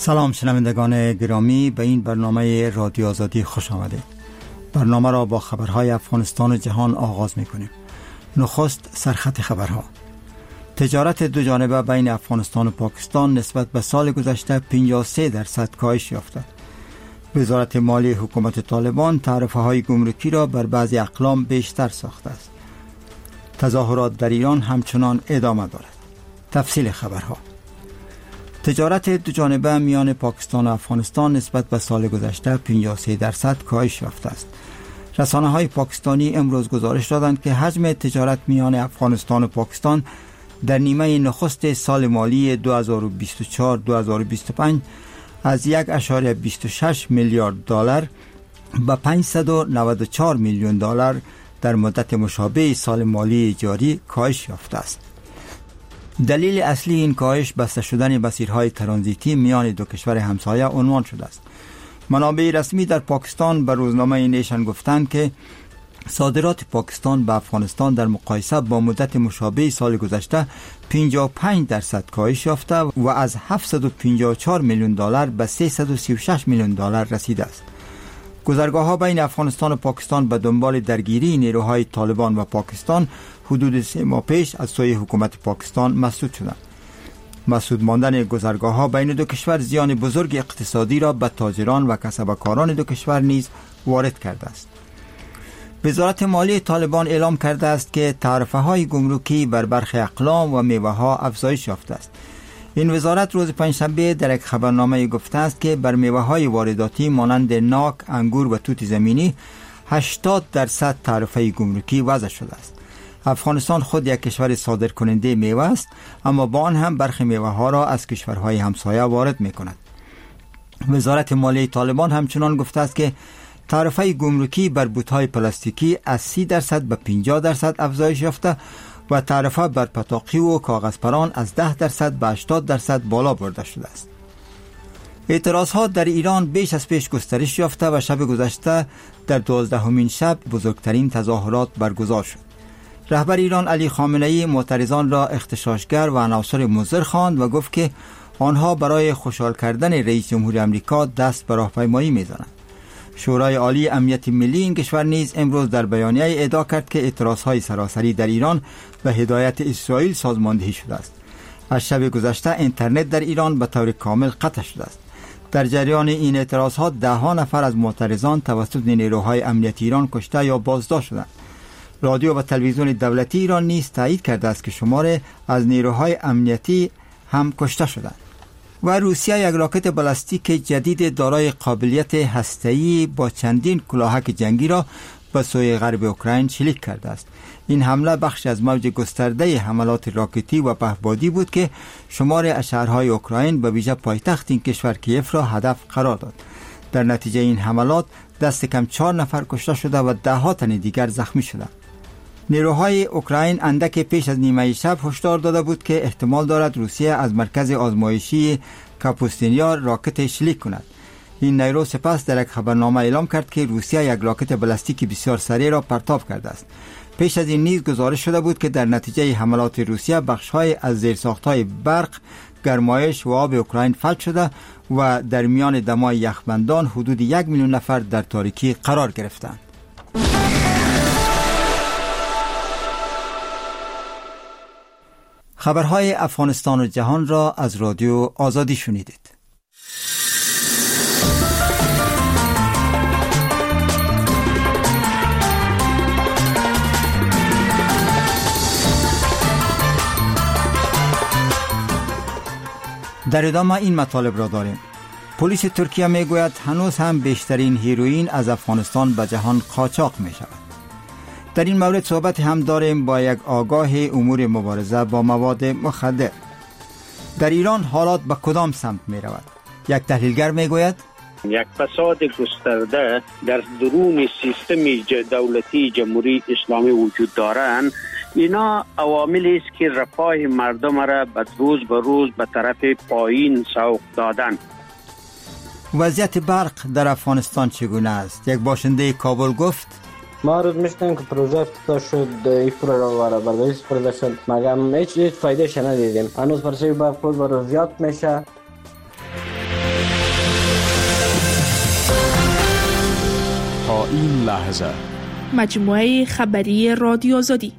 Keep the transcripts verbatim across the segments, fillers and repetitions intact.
سلام شنوندگان گرامی، به این برنامه رادیو آزادی خوش آمدید. برنامه را با خبرهای افغانستان و جهان آغاز می‌کنیم. نخست سرخط خبرها. تجارت دو جانبه بین افغانستان و پاکستان نسبت به سال گذشته پنجاه و سه درصد کاهش یافته. وزارت مالی حکومت طالبان تعرفه‌های گمرکی را بر بعضی اقلام بیشتر ساخته است. تظاهرات در ایران همچنان ادامه دارد. تفصیل خبرها. تجارت دو جانبه میان پاکستان و افغانستان نسبت به سال گذشته پنجاه و سه درصد کاهش یافته است. رسانه‌های پاکستانی امروز گزارش دادند که حجم تجارت میان افغانستان و پاکستان در نیمه نخست سال مالی دو هزار و بیست و چهار دو هزار و بیست و پنج از یک ممیز بیست و شش میلیارد دلار به پانصد و نود و چهار میلیون دلار در مدت مشابه سال مالی جاری کاهش یافته است. دلیل اصلی این کاهش بسته شدن مسیرهای ترانزیتی میان دو کشور همسایه عنوان شده است. منابع رسمی در پاکستان به روزنامه نیشن گفتند که صادرات پاکستان به افغانستان در مقایسه با مدت مشابه سال گذشته پنجاه و پنج درصد کاهش یافته و از هفتصد و پنجاه و چهار میلیون دلار به سیصد و سی و شش میلیون دلار رسیده است. گذرگاه‌ها بین افغانستان و پاکستان به دنبال درگیری نیروهای طالبان و پاکستان حدود سه ماه پیش از سوی حکومت پاکستان مسدود شدند. مسدود ماندن گذرگاه‌ها بین دو کشور زیان بزرگ اقتصادی را به تاجران و کسبکاران دو کشور نیز وارد کرده است. وزارت مالی طالبان اعلام کرده است که تعرفه‌های گمرکی بر برخی اقلام و میوه‌ها افزایش یافته است. این وزارت روز پنجشنبه در یک خبرنامه گفته است که بر میوه‌های وارداتی مانند ناک، انگور و توت زمینی هشتاد درصد تعرفه گمرکی وضع شده است. افغانستان خود یک کشور صادر کننده میوه است، اما با آن هم برخی میوه‌ها را از کشورهای همسایه وارد می‌کند. وزارت مالی طالبان همچنان گفته است که تعرفه گمرکی بر بوت‌های پلاستیکی از سی درصد به پنجاه درصد افزایش یافته و تعرفه بر پتاقی و کاغذپران از ده درصد به هشتاد درصد بالا برده شده است. اعتراضها در ایران بیش از پیش گسترش یافته و شب گذشته در دوازدهمین شب بزرگترین تظاهرات برگزار شد. رهبر ایران علی خامنه‌ای معترضان را اغتشاشگر و عناصر مضر خواند و گفت که آنها برای خوشحال کردن رئیس جمهور آمریکا دست به راهپیمایی می‌زنند. شورای عالی امنیت ملی این کشور نیز امروز در بیانیه ادعا کرد که اعتراضهای سراسری در ایران به هدایت اسرائیل سازماندهی شده است. از شب گذشته اینترنت در ایران به طور کامل قطع شده است. در جریان این اعتراضها ده ها نفر از معترضان توسط نیروهای امنیتی ایران کشته یا بازداشت شدند. رادیو و تلویزیون دولتی ایران نیز تایید کرده است که شمار از نیروهای امنیتی هم کشته شدند. و روسیه یک راکت بالستیک جدید دارای قابلیت هسته‌ای با چندین کلاهک جنگی را به سوی غرب اوکراین شلیک کرده است. این حمله بخشی از موج گسترده حملات راکتی و پهپادی بود که شمار از شهرهای اوکراین به ویژه پایتخت این کشور کیف را هدف قرار داد. در نتیجه این حملات دست کم چهار نفر کشته شده و ده ها تن دیگر زخمی شدند. نیروهای اوکراین اندک پیش از نیمه شب هشدار داده بود که احتمال دارد روسیه از مرکز آزمایشی کاپوستینیا راکت شلیک کند. این نیرو سپس در یک خبرنامه اعلام کرد که روسیه یک راکت بالستیک بسیار سریع را پرتاب کرده است. پیش از این نیز گزارش شده بود که در نتیجه حملات روسیه بخش‌های از زیرساخت‌های برق، گرمایش و آب اوکراین فلج شده و در میان دمای یخبندان حدود یک میلیون نفر در تاریکی قرار گرفتند. خبرهای افغانستان و جهان را از رادیو آزادی شنیدید. در ادامه این مطالب را داریم. پلیس ترکیه میگوید هنوز هم بیشترین هیروئین از افغانستان به جهان قاچاق می شود. در این مورد صحبت هم داریم با یک آگاه امور مبارزه با مواد مخدر. در ایران حالات به کدام سمت می رود؟ یک تحلیلگر می گوید یک فساد گسترده در درون سیستم دولتی جمهوری اسلامی وجود دارند. اینا عواملی است که رفاه مردم را به روز به روز به طرف پایین سوق دادن. وضعیت برق در افغانستان چگونه است؟ یک باشنده کابل گفت ما روز میشتیم که پروژه افتتاح شد، این پروژه را برای پروژه شد مگم هیچ هیچ فایده ش ندیدیم. هنوز پرسه برق روز به روز زیاد میشه. این لحظه. مجموعه خبری رادیو آزادی.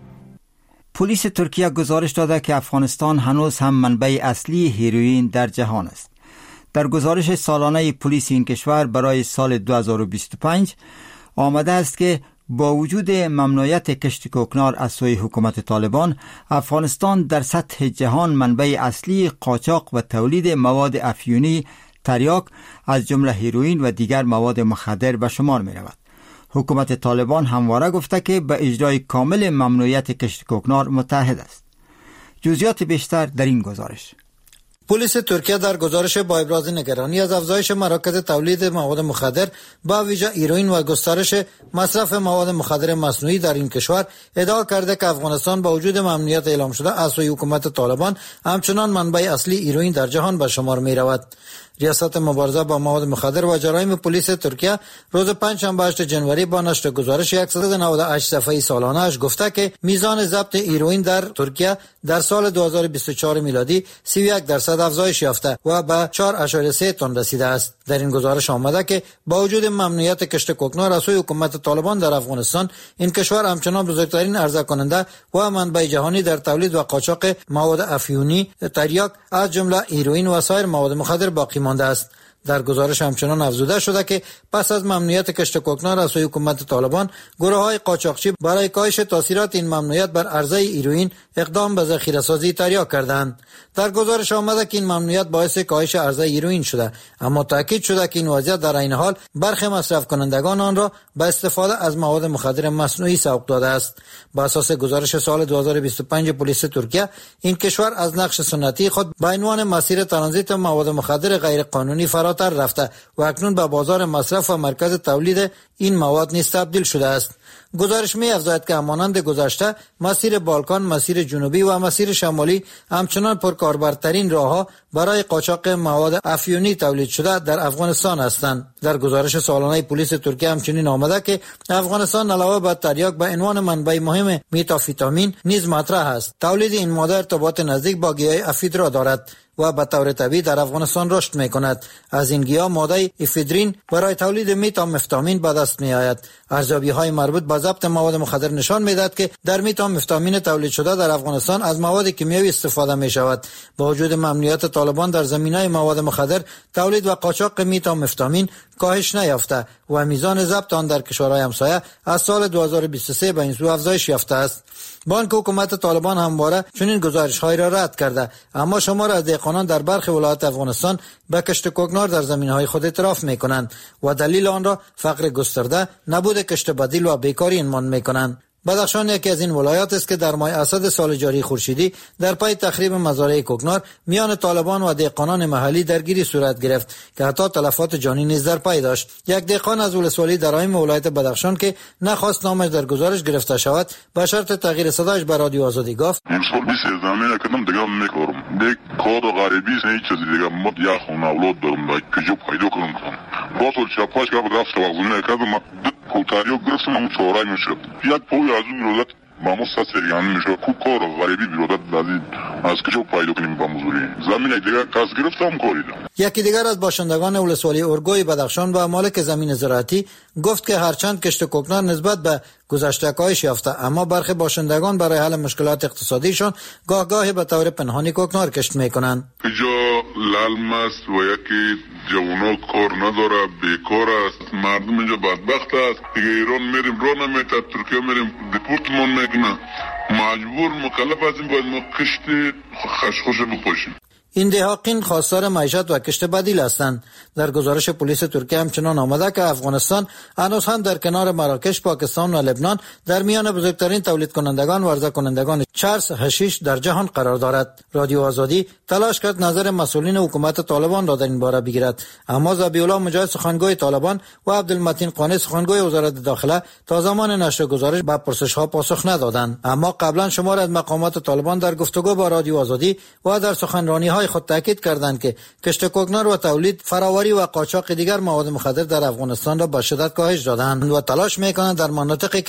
پلیس ترکیه گزارش داده که افغانستان هنوز هم منبع اصلی هیروئین در جهان است. در گزارش سالانه پلیس این کشور برای سال دو هزار و بیست و پنج آمده است که با وجود ممنوعیت کشت کوکنار از سوی حکومت طالبان، افغانستان در سطح جهان منبع اصلی قاچاق و تولید مواد افیونی، تریاک از جمله هیروئین و دیگر مواد مخدر به شمار می رود. حکومت طالبان همواره گفته که به اجرای کامل ممنوعیت کشت کوکنار متحد است. جزئیات بیشتر در این گزارش. پلیس ترکیه در گزارش با ابراز نگرانی از افزایش مراکز تولید مواد مخدر با ویژه هیروئین و گسترش مصرف مواد مخدر مصنوعی در این کشور ادعا کرده که افغانستان با وجود ممنوعیت اعلام شده از سوی حکومت طالبان همچنان منبع اصلی هیروئین در جهان به شمار می رود. ریاست مبارزه با مواد مخدر و جرایم پلیس ترکیه روز پنجشنبه هشتم ژانویه با نشر گزارش صد و نود و هشت صفحه‌ای سالانه اش گفته که میزان ضبط هیروئین در ترکیه در سال دو هزار و بیست و چهار میلادی سی و یک درصد افزایش یافته و به چهار ممیز سه تن رسیده است. در این گزارش آمده که با وجود ممنوعیت کشت کوکنار از سوی حکومت طالبان در افغانستان، این کشور همچنان بزرگترین عرضه کننده و منبع جهانی در تولید و قاچاق مواد افیونی، تریاک از جمله هیروئین و سایر مواد مخدر باقی مانده است. در گزارش همچنان افزوده شده که پس از ممنوعیت کشت کوکنار از سوی حکومت طالبان، گروه‌های قاچاقچی برای کاهش تاثیرات این ممنوعیت بر عرضه هیروئین اقدام به ذخیره‌سازی تریاک کردند. در گزارش آمده که این ممنوعیت باعث کاهش عرضه هیروئین شده، اما تاکید شده که این وضعیت در عین حال برخی مصرف کنندگان آن را به استفاده از مواد مخدر مصنوعی سوق داده است. بر اساس گزارش سال دو هزار و بیست و پنج پلیس ترکیه، این کشور از نقش سنتی خود به عنوان مسیر ترانزیت مواد مخدر غیر قانونی فراتر رفته و اکنون به بازار مصرف و مرکز تولید این مواد نیز تبدیل شده است. گزارش می افزاید که همانند گذشته، مسیر بالکان، مسیر جنوبی و مسیر شمالی همچنان پرکاربردترین راهها برای قاچاق مواد افیونی تولید شده در افغانستان هستند. در گزارش سالانه پلیس ترکیه همچنین آمده که افغانستان علاوه بر تریاک به عنوان منبع مهم متامفتامین نیز مطرح است. تولید این ماده ارتباط نزدیک با گیاه افید را دارد و به طور طبیعی در افغانستان رشد می کند. از این گیاه ماده افیدرین برای تولید متامفتامین به دست می آید. ارزیابی های مربوط به ضبط مواد مخدر نشان می دهد که در متامفتامین تولید شده در افغانستان از مواد کیمیایی استفاده می شود. با وجود ممنوعیت طالبان در زمینه مواد مخدر، تولید و قاچاق متامفتامین کاهش نیافته و میزان ضبط آن در کشورهای همسایه از سال دو هزار و بیست و سه به این سو افزایش یافته است. بانک حکومت طالبان همواره چنین گزارش‌هایی را رد کرده، اما شمار از دهقانان در برخی ولایات افغانستان به کشت کوکنار در زمین‌های خود اعتراف می‌کنند و دلیل آن را فقر گسترده، نبود کشت بدیل و بیکاری عنوان می‌کنند. بدخشان یکی از این ولایات است که در ماه اسد سال جاری خورشیدی در پای تخریب مزارع کوکنار میان طالبان و دهقانان محلی درگیری صورت گرفت که حتی تلفات جانی نیز در پی داشت. یک دهقان از ولسوالی درایم ولایت بدخشان که نخواست نامش در گزارش گرفته شود، به شرط تغییر صدایش به رادیو آزادی گفت: امسال بیست زمین کردم دیگه میکارم دیگه کار غریبی است، هیچ چیزی دیگه مد یا خون اولاد دارم دیگه کجا پیدا کنم. باطل چپاش که رفت سواق زمین کردم کوتاریو گرفتم اون چهارای میشد. یک پوی از اون برادت با ما سه یعنی میشه کو کار غریبی برادت دادید از کجا پیدا کنیم با مزوری زمین دیگه کاس گرفتم کوریدم. یکی دیگر از باشندگان ولسوالی اورگوی بدخشان و مالک زمین زراعتی گفت که هرچند کشت کوکنار نسبت به گذشته کاهش یافته، اما برخی باشندگان برای حل مشکلات اقتصادیشان گاه گاهی به طور پنهانی کوکنار کشت میکنند. اینجا لالم است و یکی جوانات کار نداره، بیکار است، مردم اینجا بدبخت است. دیگه ایران میریم راه نمیته، ترکیه میریم دیپورتمان میکنه، مجبور مکلف هستیم باید ما کشت خشخوش بخوشیم. این دهاقین خواستار معیشت و کشت بدیل هستند. در گزارش پلیس ترکیه همچنان آمده که افغانستان هنوز هم در کنار مراکش، پاکستان و لبنان در میان بزرگترین تولید کنندگان و عرضه کنندگان چرس حشیش در جهان قرار دارد. رادیو آزادی تلاش کرد نظر مسئولین حکومت طالبان را در این باره بگیرد، اما ذبیح‌الله مجاهد سخنگوی طالبان و عبدالمتین قانی سخنگوی وزارت داخله تا زمان نشر گزارش به پرسش‌ها پاسخ ندادند. اما قبلا شمار از مقامات طالبان در گفتگو با رادیو آزادی و در سخنرانی‌های خود تاکید کردند که کشت کوکنار و تولید، فراوری و قاچاق دیگر مواد مخدر در افغانستان را به شدت کاهش دادند و تلاش می‌کنند در مناطقی که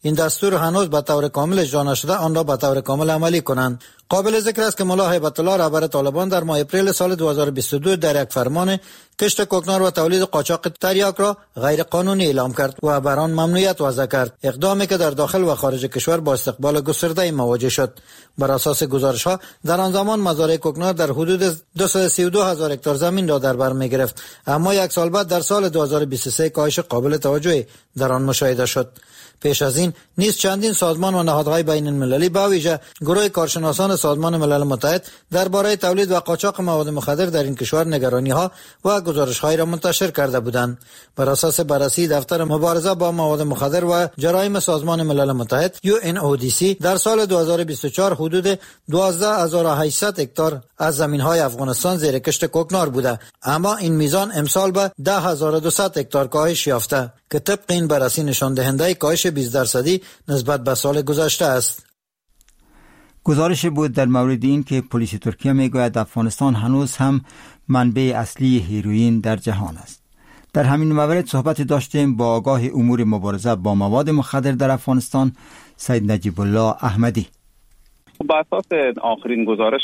این دستور هنوز به طور کامل اجرا نشده آن را به طور کامل عملی کنند. قابل ذکر است که ملا هیبت الله رهبر طالبان در ماه اپریل سال دو هزار و بیست و دو در یک فرمان کشت کوکنار و تولید قاچاق تریاک را غیر قانونی اعلام کرد و بر آن ممنوعیت وضع کرد، اقدامی که در داخل و خارج کشور با استقبال گسترده مواجه شد. بر اساس گزارش ها در آن زمان مزارع کوکنار در حدود دویست و سی و دو هزار هکتار زمین را در بر می گرفت، اما یک سال بعد در سال دو هزار و بیست و سه کاهش قابل توجهی در آن مشاهده شد. پیش از این نیز چندین سازمان و نهادهای بین المللی به ویژه گروه کارشناسان سازمان ملل متحد درباره تولید و قاچاق مواد مخدر در این کشور نگرانی‌ها و گزارش‌هایی را منتشر کرده بودند. بر اساس بررسی دفتر مبارزه با مواد مخدر و جرایم سازمان ملل متحد یو ان او دی سی در سال دو هزار و بیست و چهار حدود دوازده هزار و هشتصد هکتار از زمین‌های افغانستان زیر کشت کوکنار بوده، اما این میزان امسال به ده هزار و دویست هکتار کاهش یافته که طبق این بررسی نشان دهنده کاهش بیست درصدی نسبت به سال گذشته است. گزارش بود در مورد این که پلیس ترکیه میگوید افغانستان هنوز هم منبع اصلی هیروئین در جهان است. در همین مورد صحبت داشتیم با آگاه امور مبارزه با مواد مخدر در افغانستان سید نجیب الله احمدی. بر اساس آخرین گزارش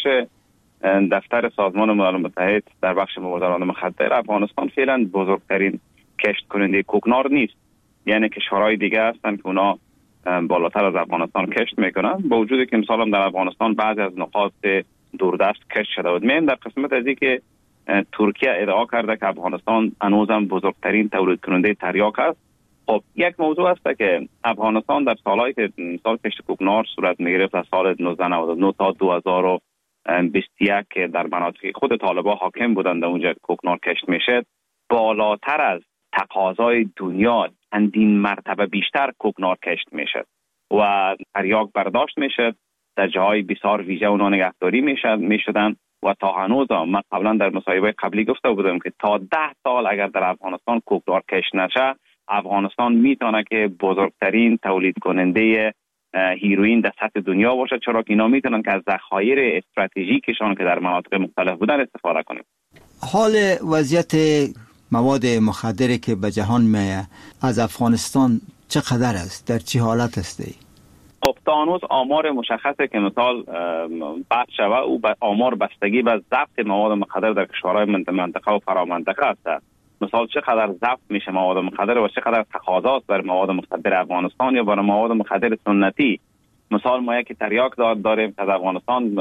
دفتر سازمان ملل متحد در بخش مبارزه با مواد مخدر، افغانستان فعلا بزرگترین کشت کننده کوکنار نیست. یعنی کشورهای دیگه هستن که اونا بالاتر از افغانستان کشت میکنن، با وجودی که امسال هم در افغانستان بعضی از نقاط دوردست کشت شده بود. من در قسمت از اینکه ترکیه ادعا کرده که افغانستان هنوزم بزرگترین تولید کننده تریاک است. خب یک موضوع است که افغانستان در سالهای که سال کشت کوکنار صورت میگرفت از سال نوزده نود و نه تا دو هزار و بیست و یک که در مناطق خود طالبان حاکم بودند اونجا کوکنار کشت میشد، بالاتر از تقاضای دنیا چندین مرتبه بیشتر کوکنار کشت میشد و تریاک برداشت میشد. در جاهای بسیار ویژه اونا نگهداری میشد میشدن و تا هنوز من قبلا در مصاحبه قبلی گفته بودم که تا ده سال اگر در افغانستان کوکنار کشت نشه، افغانستان میتونه که بزرگترین تولید کننده هیروئین در سطح دنیا باشه، چرا که اینا میتونن که از ذخایر استراتژیکشان که در مناطق مختلف بودن استفاده کنن. حال وضعیت مواد مخدری که به جهان میه از افغانستان چقدر است؟ در چه حالت است؟ خب تا هنوز آمار مشخصه که مثال بحث شوه او به آمار بستگی به ضبط مواد مخدر در کشورهای منطقه و فرامنطقه است. مثال چقدر ضبط میشه مواد مخدر و چقدر تقاضاست بر مواد مخدر افغانستان یا بر مواد مخدر سنتی. مثال ما یک تریاک داریم که از افغانستان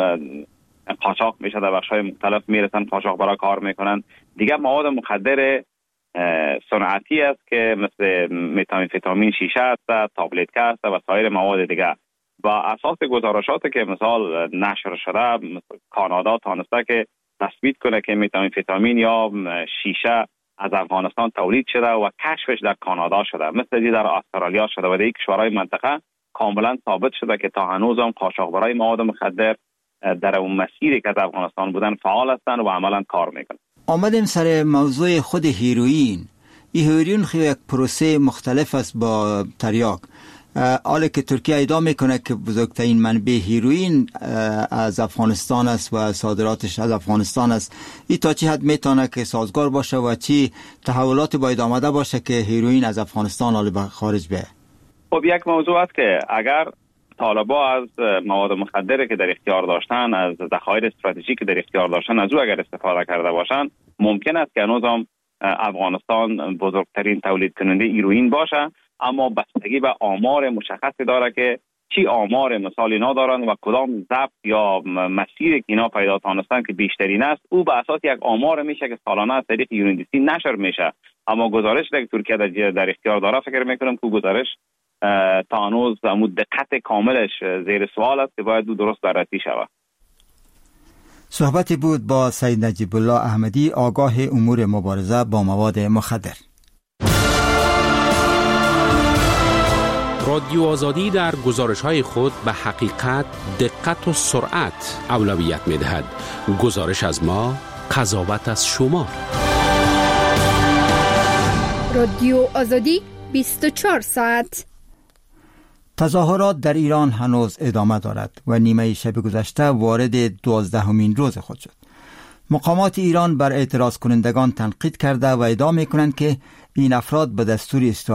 قاچاق میشه، در بخش‌های مختلف میرسن قاچاق برای کار میکنن. دیگه مواد مخدر صنعتی است که مثل متامفتامین شیشه است، تابلت است و سایر مواد دیگه. با اساس گزارشات که مثال نشر شده، مثل کانادا تانسته که تثبیت کنه که متامفتامین یا شیشه از افغانستان تولید شده و کشفش در کانادا شده، مثل در استرالیا شده و در کشورهای منطقه کاملا ثابت شده که تا هنوز هم قاچاقبرای مواد مخدر در اون مسیری که از افغانستان بودن فعال هستند و عملا کار میکنن. آمدیم سر موضوع خود هیروئین. هیروئین خیلی یک پروسه مختلف است با تریاک. حالا که ترکیه ادعا میکنه که بزرگترین منبع هیروئین از افغانستان است و صادراتش از افغانستان است، این تا چه حد میتونه که سازگار باشه و چی تحولات باید آمده باشه که هیروئین از افغانستان حالا به خارج بیه؟ خب یک موضوع است که اگر طالبا از مواد مخدری که در اختیار داشتن، از ذخایر استراتژیکی که در اختیار داشتن، از او اگر استفاده کرده باشن، ممکن است که هنوز هم افغانستان بزرگترین تولید کننده هیروئین باشه، اما بستگی به آمار مشخصی داره که چی آمار مثال اینا دارن و کدام ضبط یا مسیری که اینا پیدا تانستن که بیشترین است، او به اساس یک آمار میشه که سالانه از طریق یوندیسی نشر میشه. اما گزارش که ترکیه در, در اختیار داره، فکر میکنم که گزارش تا هنوز دقت کاملش زیر سوال است که باید دو درست بررسی شود. صحبتی بود با سید نجیب الله احمدی، آگاه امور مبارزه با مواد مخدر. رادیو آزادی در گزارش‌های خود به حقیقت، دقت و سرعت اولویت می‌دهد. گزارش از ما، قضاوت از شما. رادیو آزادی بیست و چهار ساعت. تظاهرات در ایران هنوز ادامه دارد و نیمه شب گذشته وارد دوازدهمین روز خود شد. مقامات ایران بر اعتراض کنندگان تنقید کرده و ادعا می‌کنند که این افراد به دستور